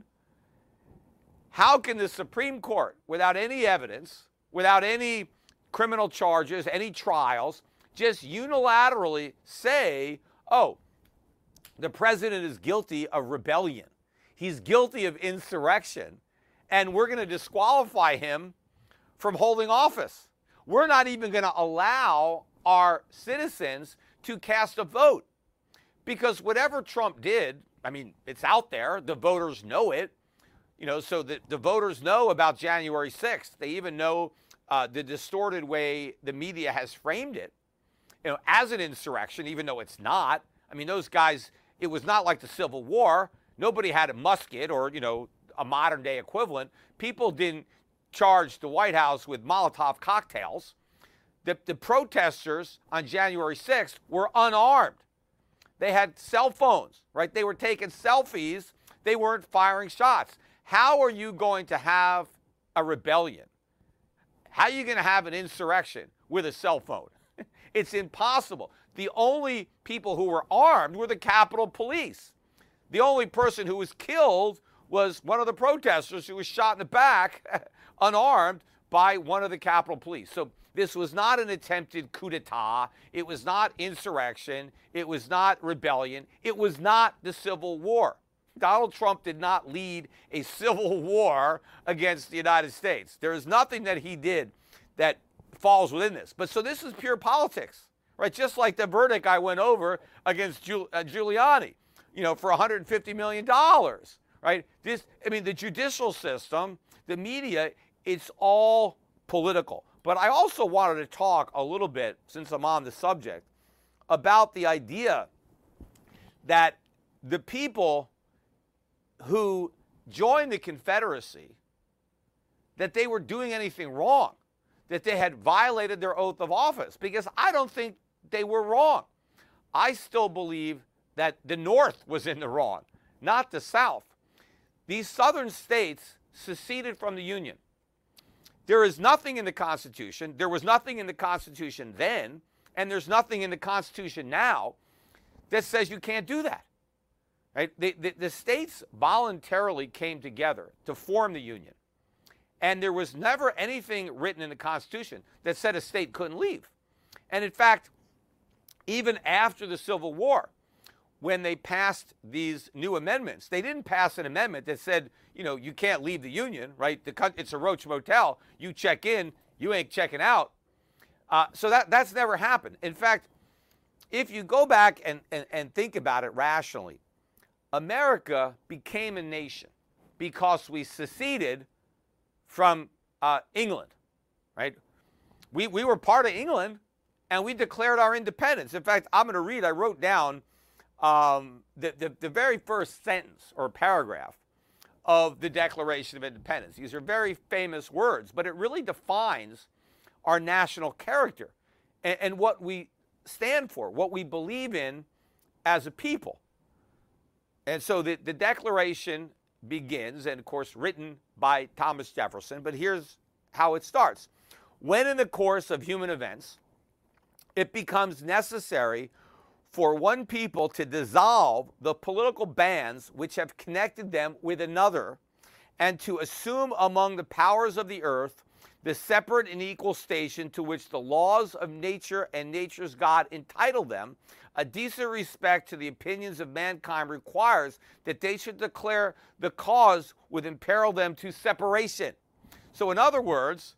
How can the Supreme Court, without any evidence, without any criminal charges, any trials, just unilaterally say, oh, the president is guilty of rebellion. He's guilty of insurrection, and we're going to disqualify him from holding office. We're not even going to allow our citizens to cast a vote, because whatever Trump did, I mean, it's out there. The voters know it. So the voters know about January 6th. They even know the distorted way the media has framed it, as an insurrection, even though it's not. I mean, those guys, it was not like the Civil War. Nobody had a musket or, a modern day equivalent. People didn't charge the White House with Molotov cocktails. The protesters on January 6th were unarmed. They had cell phones, right? They were taking selfies. They weren't firing shots. How are you going to have a rebellion? How are you going to have an insurrection with a cell phone? It's impossible. The only people who were armed were the Capitol Police. The only person who was killed was one of the protesters who was shot in the back, unarmed, by one of the Capitol Police. So this was not an attempted coup d'etat. It was not insurrection. It was not rebellion. It was not the Civil War. Donald Trump did not lead a civil war against the United States. There is nothing that he did that falls within this. But so this is pure politics, right? Just like the verdict I went over against Giuliani, for $150 million, right? The judicial system, the media, it's all political. But I also wanted to talk a little bit, since I'm on the subject, about the idea that the people who joined the Confederacy, that they were doing anything wrong, that they had violated their oath of office, because I don't think they were wrong. I still believe that the North was in the wrong, not the South. These southern states seceded from the Union. There is nothing in the Constitution. There was nothing in the Constitution then, and there's nothing in the Constitution now that says you can't do that. Right? The states voluntarily came together to form the Union. And there was never anything written in the Constitution that said a state couldn't leave. And in fact, even after the Civil War, when they passed these new amendments, they didn't pass an amendment that said, you can't leave the Union, right? It's a Roach Motel. You check in, you ain't checking out. So that's never happened. In fact, if you go back and think about it rationally, America became a nation because we seceded from England, right? We were part of England, and we declared our independence. In fact, I'm going to read, I wrote down the very first sentence or paragraph of the Declaration of Independence. These are very famous words, but it really defines our national character and what we stand for, what we believe in as a people. And so the Declaration begins, and of course written by Thomas Jefferson, but here's how it starts. When in the course of human events, it becomes necessary for one people to dissolve the political bands which have connected them with another, and to assume among the powers of the earth the separate and equal station to which the laws of nature and nature's God entitle them, a decent respect to the opinions of mankind requires that they should declare the cause would imperil them to separation. So in other words,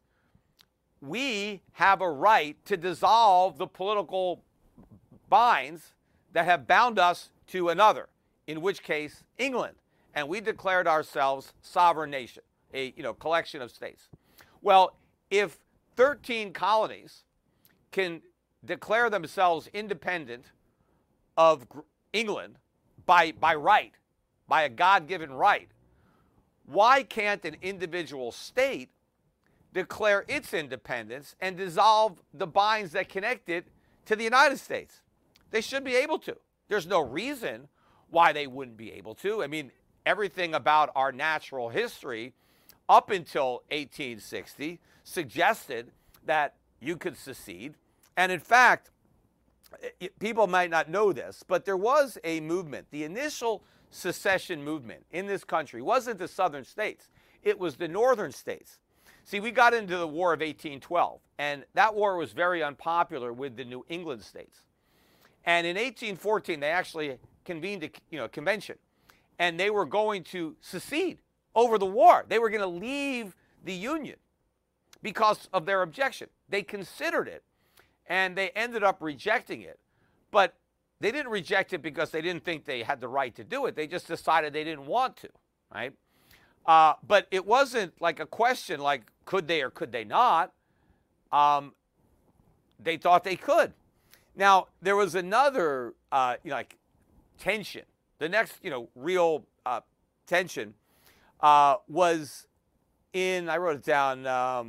we have a right to dissolve the political binds that have bound us to another, in which case England, and we declared ourselves sovereign nation, a collection of states. Well, if 13 colonies can declare themselves independent of England by right, by a God-given right, why can't an individual state declare its independence and dissolve the binds that connect it to the United States? They should be able to. There's no reason why they wouldn't be able to. I mean, everything about our natural history up until 1860 suggested that you could secede. And in fact, people might not know this, but there was a movement. The initial secession movement in this country wasn't the southern states. It was the northern states. See, we got into the War of 1812, and that war was very unpopular with the New England states. And in 1814, they actually convened a convention, and they were going to secede over the war. They were going to leave the Union because of their objection. They considered it, and they ended up rejecting it. But they didn't reject it because they didn't think they had the right to do it. They just decided they didn't want to, right? But it wasn't like a question like, could they or could they not? They thought they could. Now, there was another, like tension. The next, real tension was in, I wrote it down,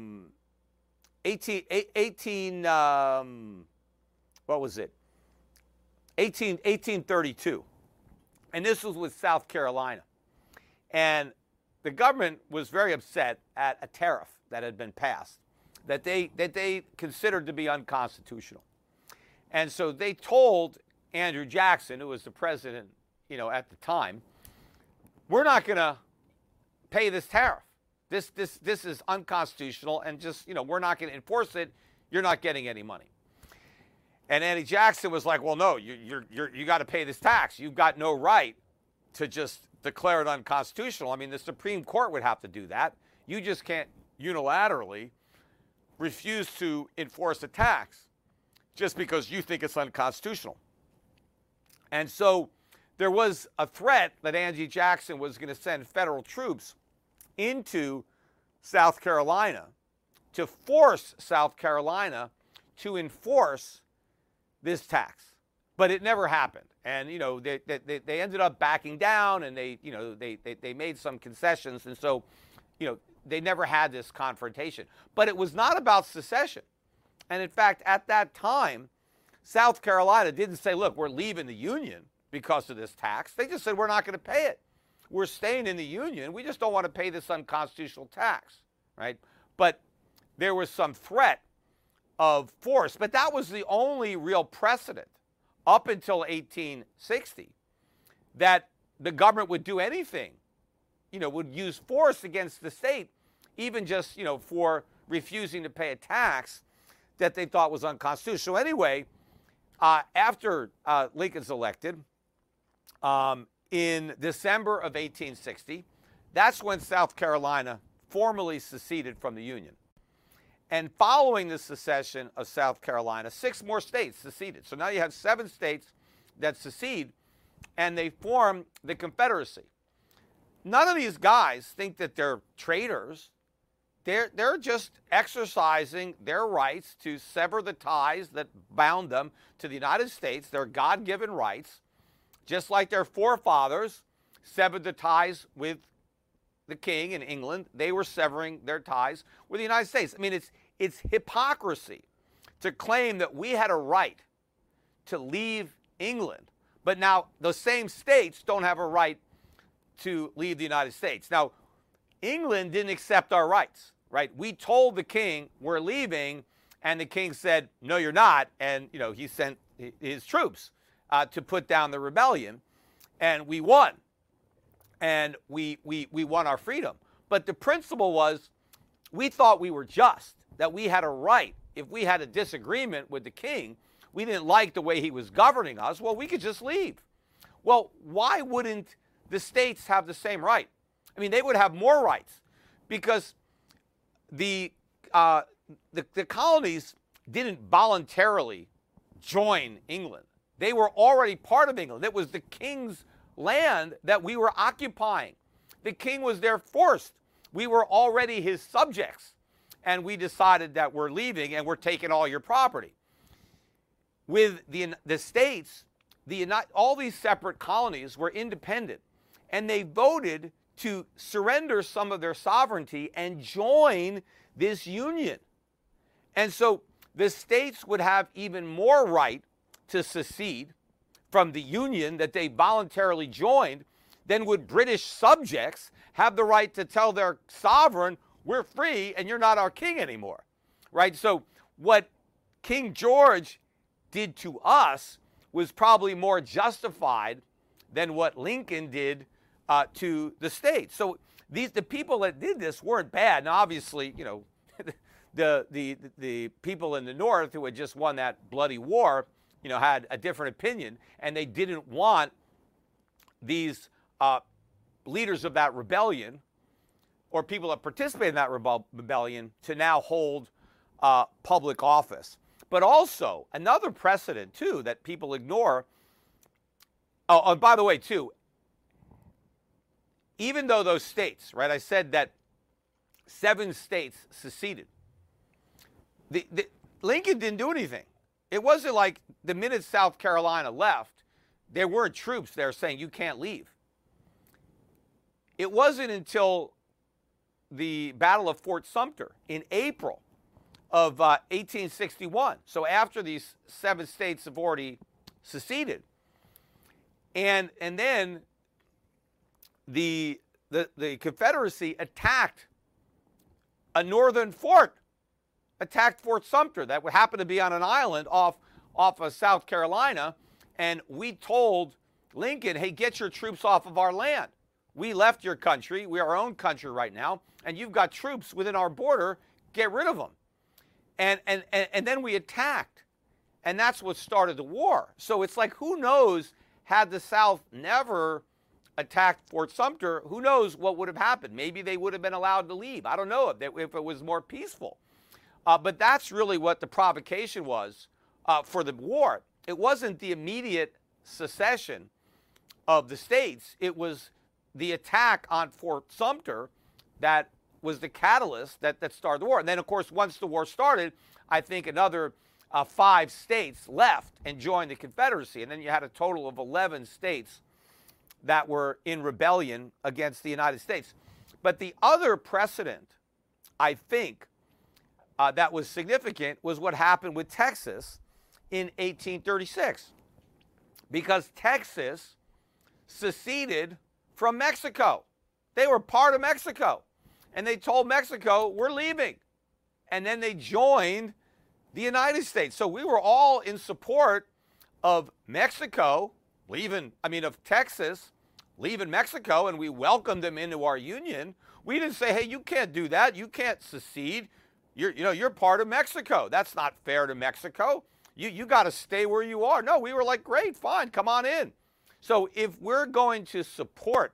1832. And this was with South Carolina. And the government was very upset at a tariff that had been passed that they considered to be unconstitutional. And so they told Andrew Jackson, who was the president, at the time, we're not going to pay this tariff. This is unconstitutional, and just, we're not going to enforce it. You're not getting any money. And Andrew Jackson was like, well, no, you got to pay this tax. You've got no right to just declare it unconstitutional. I mean, the Supreme Court would have to do that. You just can't unilaterally refuse to enforce a tax just because you think it's unconstitutional. And so there was a threat that Andrew Jackson was going to send federal troops into South Carolina to force South Carolina to enforce this tax. But it never happened. And, they ended up backing down, and they made some concessions. And so, they never had this confrontation. But it was not about secession. And in fact, at that time, South Carolina didn't say, look, we're leaving the Union because of this tax. They just said, we're not going to pay it. We're staying in the Union. We just don't want to pay this unconstitutional tax, right? But there was some threat of force. But that was the only real precedent up until 1860 that the government would do anything, would use force against the state, even just, for refusing to pay a tax that they thought was unconstitutional. Anyway, after Lincoln's elected in December of 1860, that's when South Carolina formally seceded from the Union. And following the secession of South Carolina, 6 more states seceded. So now you have 7 states that secede, and they form the Confederacy. None of these guys think that they're traitors. They're just exercising their rights to sever the ties that bound them to the United States, their God-given rights, just like their forefathers severed the ties with the king in England. They were severing their ties with the United States. I mean, it's hypocrisy to claim that we had a right to leave England, but now those same states don't have a right to leave the United States. Now, England didn't accept our rights, right? We told the king we're leaving, and the king said, no, you're not. And, he sent his troops to put down the rebellion, and we won. And we won our freedom. But the principle was, we thought we were just, that we had a right. If we had a disagreement with the king, we didn't like the way he was governing us, well, we could just leave. Well, why wouldn't the states have the same right? I mean, they would have more rights, because the colonies didn't voluntarily join England. They were already part of England. It was the king's land that we were occupying. The king was there forced. We were already his subjects, and we decided that we're leaving and we're taking all your property. With the states, all these separate colonies were independent, and they voted to surrender some of their sovereignty and join this union. And so the states would have even more right to secede from the union that they voluntarily joined than would British subjects have the right to tell their sovereign, we're free and you're not our king anymore, right? So what King George did to us was probably more justified than what Lincoln did to the states. So the people that did this weren't bad. Now, obviously, the people in the North who had just won that bloody war, had a different opinion, and they didn't want these leaders of that rebellion or people that participated in that rebellion to now hold public office. But also, another precedent, too, that people ignore. Oh, and by the way, too, even though those states, right, I said that 7 states seceded, Lincoln didn't do anything. It wasn't like the minute South Carolina left, there weren't troops there saying you can't leave. It wasn't until the Battle of Fort Sumter in April of 1861, so after these 7 states have already seceded, and then the Confederacy attacked a northern fort, attacked Fort Sumter that happened to be on an island off of South Carolina, and we told Lincoln, hey, get your troops off of our land. We left your country. We are our own country right now, and you've got troops within our border. Get rid of them. And then we attacked, and that's what started the war. So it's like, who knows, had the South never attacked Fort Sumter, who knows what would have happened? Maybe they would have been allowed to leave. I don't know if it was more peaceful. But that's really what the provocation was for the war. It wasn't the immediate secession of the states. It was the attack on Fort Sumter that was the catalyst that started the war. And then, of course, once the war started, I think another 5 states left and joined the Confederacy. And then you had a total of 11 states that were in rebellion against the United States. But the other precedent, I think, that was significant was what happened with Texas in 1836. Because Texas seceded from Mexico. They were part of Mexico. And they told Mexico, we're leaving. And then they joined the United States. So we were all in support of Mexico of Texas leaving Mexico, and we welcomed them into our union. We didn't say, hey, you can't do that. You can't secede. You're part of Mexico. That's not fair to Mexico. You got to stay where you are. No, we were like, great, fine, come on in. So if we're going to support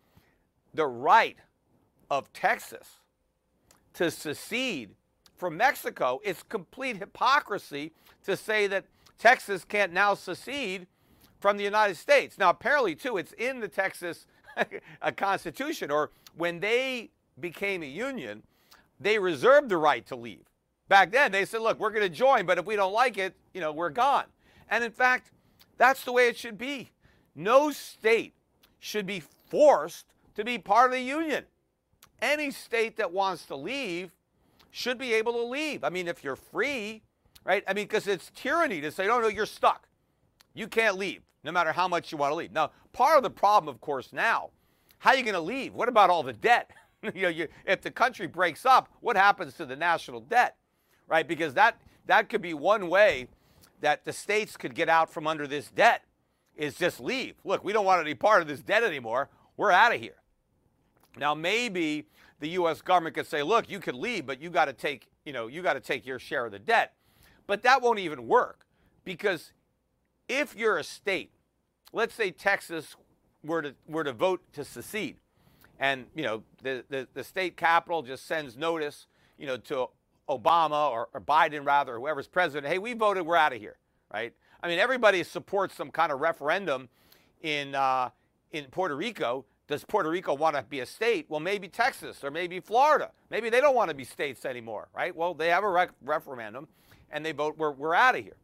the right of Texas to secede from Mexico, it's complete hypocrisy to say that Texas can't now secede from the United States. Now, apparently, too, it's in the Texas Constitution, or when they became a union, they reserved the right to leave. Back then, they said, look, we're going to join, but if we don't like it, we're gone. And in fact, that's the way it should be. No state should be forced to be part of the union. Any state that wants to leave should be able to leave. I mean, if you're free, right? I mean, because it's tyranny to say, no, you're stuck. You can't leave, no matter how much you want to leave. Now, part of the problem, of course, now, how are you going to leave? What about all the debt? If the country breaks up, what happens to the national debt, right? Because that could be one way that the states could get out from under this debt, is just leave. Look, we don't want any part of this debt anymore. We're out of here. Now, maybe the U.S. government could say, look, you could leave, but you got to take your share of the debt. But that won't even work, because if you're a state, let's say Texas were to vote to secede, and the state capital just sends notice to Obama or Biden, rather, or whoever's president, hey, we voted, we're out of here, right? I mean, everybody supports some kind of referendum in Puerto Rico. Does Puerto Rico want to be a state? Well, maybe Texas or maybe Florida. Maybe they don't want to be states anymore, right? Well, they have a referendum, and they vote, we're out of here.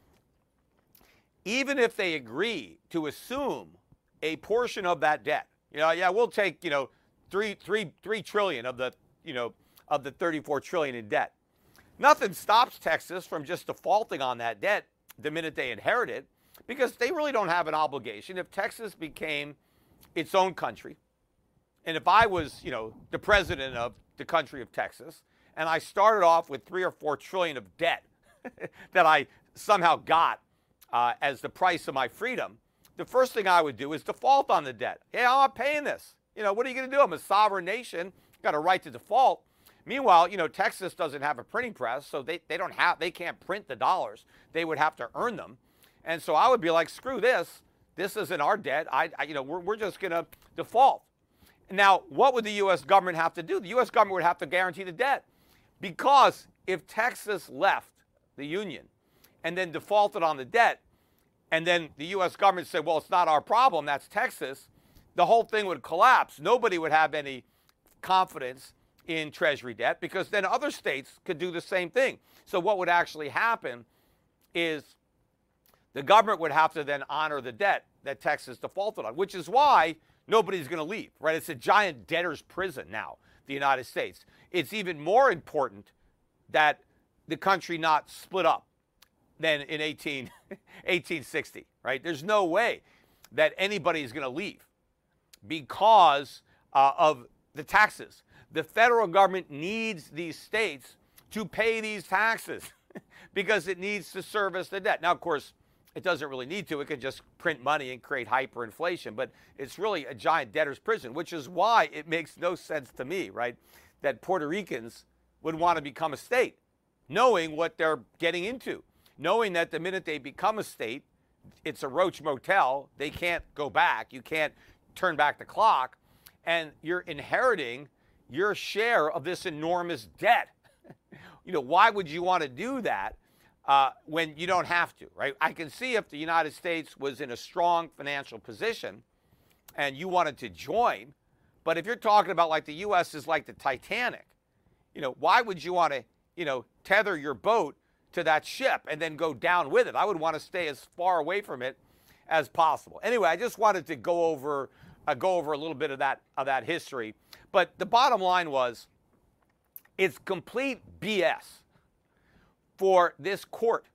Even if they agree to assume a portion of that debt, we'll take, $3 trillion of the 34 trillion in debt. Nothing stops Texas from just defaulting on that debt the minute they inherit it, because they really don't have an obligation. If Texas became its own country, and if I was, the president of the country of Texas, and I started off with 3 or 4 trillion of debt that I somehow got as the price of my freedom, the first thing I would do is default on the debt. Yeah, I'm not paying this. What are you going to do? I'm a sovereign nation, got a right to default. Meanwhile, Texas doesn't have a printing press, so they can't print the dollars. They would have to earn them. And so I would be like, screw this. This isn't our debt. We're just going to default. Now, what would the U.S. government have to do? The U.S. government would have to guarantee the debt. Because if Texas left the Union and then defaulted on the debt, and then the U.S. government said, well, it's not our problem, that's Texas, the whole thing would collapse. Nobody would have any confidence in Treasury debt because then other states could do the same thing. So what would actually happen is the government would have to then honor the debt that Texas defaulted on, which is why nobody's going to leave, right? It's a giant debtor's prison now, the United States. It's even more important that the country not split up than in 1860, right? There's no way that anybody is going to leave because of the taxes. The federal government needs these states to pay these taxes because it needs to service the debt. Now, of course, it doesn't really need to. It could just print money and create hyperinflation, but it's really a giant debtor's prison, which is why it makes no sense to me, right, that Puerto Ricans would want to become a state, knowing what they're getting into, knowing that the minute they become a state, it's a roach motel. They can't go back. You can't turn back the clock, and you're inheriting your share of this enormous debt. Why would you want to do that when you don't have to, right? I can see if the United States was in a strong financial position and you wanted to join, but if you're talking about like the U.S. is like the Titanic, why would you want to, tether your boat to that ship and then go down with it? I would want to stay as far away from it as possible. Anyway, I just wanted to go over a little bit of that history. But the bottom line was, it's complete BS for this court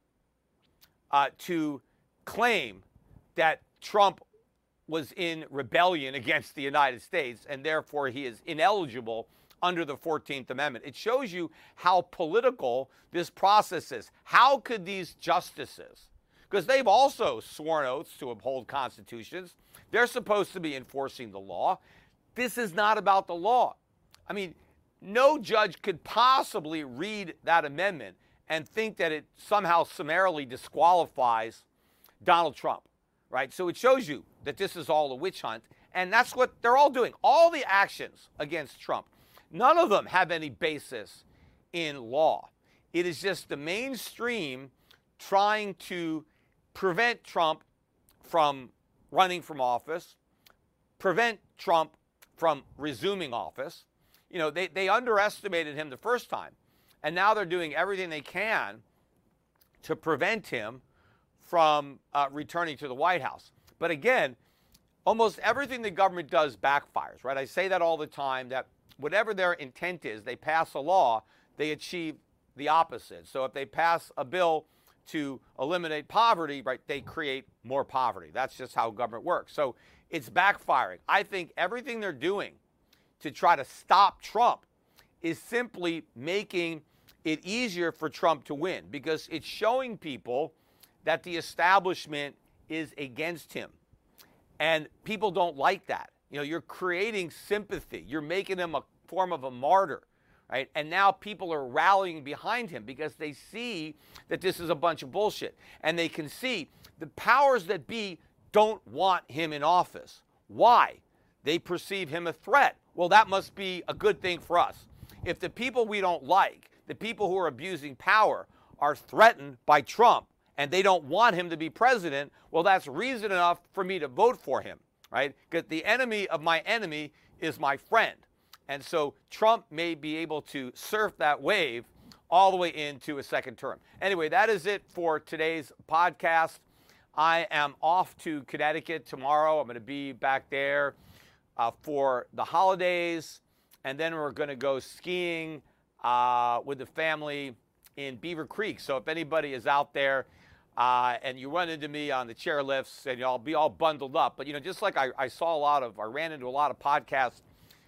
to claim that Trump was in rebellion against the United States and therefore he is ineligible under the 14th Amendment. It shows you how political this process is. How could these justices, because they've also sworn oaths to uphold constitutions, they're supposed to be enforcing the law. This is not about the law. I mean, no judge could possibly read that amendment and think that it somehow summarily disqualifies Donald Trump, right? So it shows you that this is all a witch hunt, and that's what they're all doing. All the actions against Trump, none of them have any basis in law. It is just the mainstream trying to prevent Trump from running from office, prevent Trump from resuming office. They underestimated him the first time, and now they're doing everything they can to prevent him from returning to the White House. But again, almost everything the government does backfires, right? I say that all the time, that whatever their intent is, they pass a law, they achieve the opposite. So if they pass a bill to eliminate poverty, right, they create more poverty. That's just how government works. So it's backfiring. I think everything they're doing to try to stop Trump is simply making it easier for Trump to win, because it's showing people that the establishment is against him. And people don't like that. You're creating sympathy. You're making him a form of a martyr, right? And now people are rallying behind him because they see that this is a bunch of bullshit. And they can see the powers that be don't want him in office. Why? They perceive him a threat. Well, that must be a good thing for us. If the people we don't like, the people who are abusing power, are threatened by Trump and they don't want him to be president, well, that's reason enough for me to vote for him, right? Because the enemy of my enemy is my friend. And so Trump may be able to surf that wave all the way into a second term. Anyway, that is it for today's podcast. I am off to Connecticut tomorrow. I'm going to be back there for the holidays, and then we're going to go skiing with the family in Beaver Creek. So if anybody is out there and you run into me on the chairlifts, and I'll be all bundled up. But, just like I ran into a lot of podcast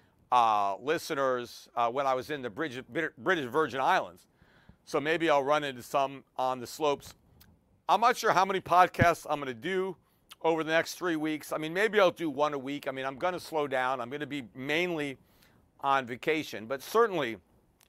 listeners when I was in the British Virgin Islands. So maybe I'll run into some on the slopes. I'm not sure how many podcasts I'm going to do over the next 3 weeks. I mean, maybe I'll do one a week. I mean, I'm going to slow down. I'm going to be mainly on vacation. But certainly,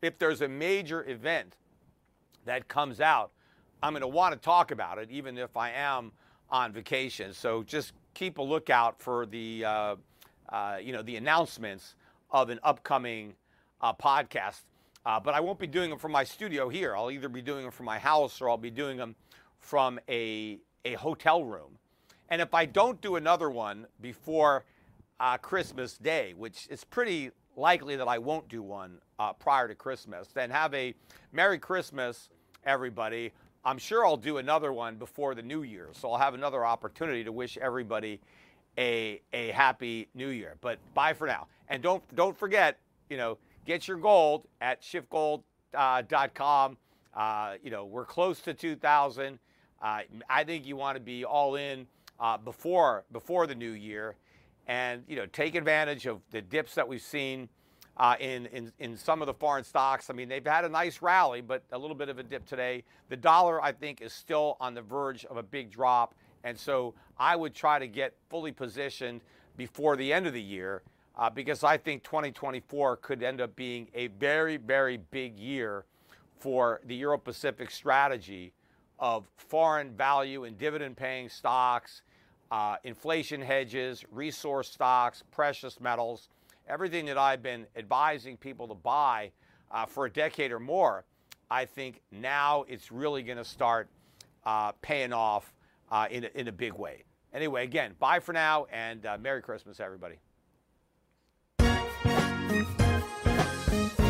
if there's a major event that comes out, I'm going to want to talk about it, even if I am on vacation. So just keep a lookout for the, the announcements of an upcoming podcast. But I won't be doing them from my studio here. I'll either be doing them from my house or I'll be doing them from a hotel room. And if I don't do another one before Christmas Day, which is pretty likely that I won't do one prior to Christmas, then have a Merry Christmas, everybody. I'm sure I'll do another one before the New Year, so I'll have another opportunity to wish everybody a Happy New Year. But bye for now. And don't forget, get your gold at shiftgold.com. We're close to 2,000. I think you want to be all in before the new year, and take advantage of the dips that we've seen in some of the foreign stocks. I mean, they've had a nice rally, but a little bit of a dip today. The dollar, I think, is still on the verge of a big drop, and so I would try to get fully positioned before the end of the year because I think 2024 could end up being a very, very big year for the Euro-Pacific strategy of foreign value and dividend-paying stocks, inflation hedges, resource stocks, precious metals, everything that I've been advising people to buy for a decade or more. I think now it's really going to start paying off in a big way. Anyway, again, bye for now, and Merry Christmas, everybody.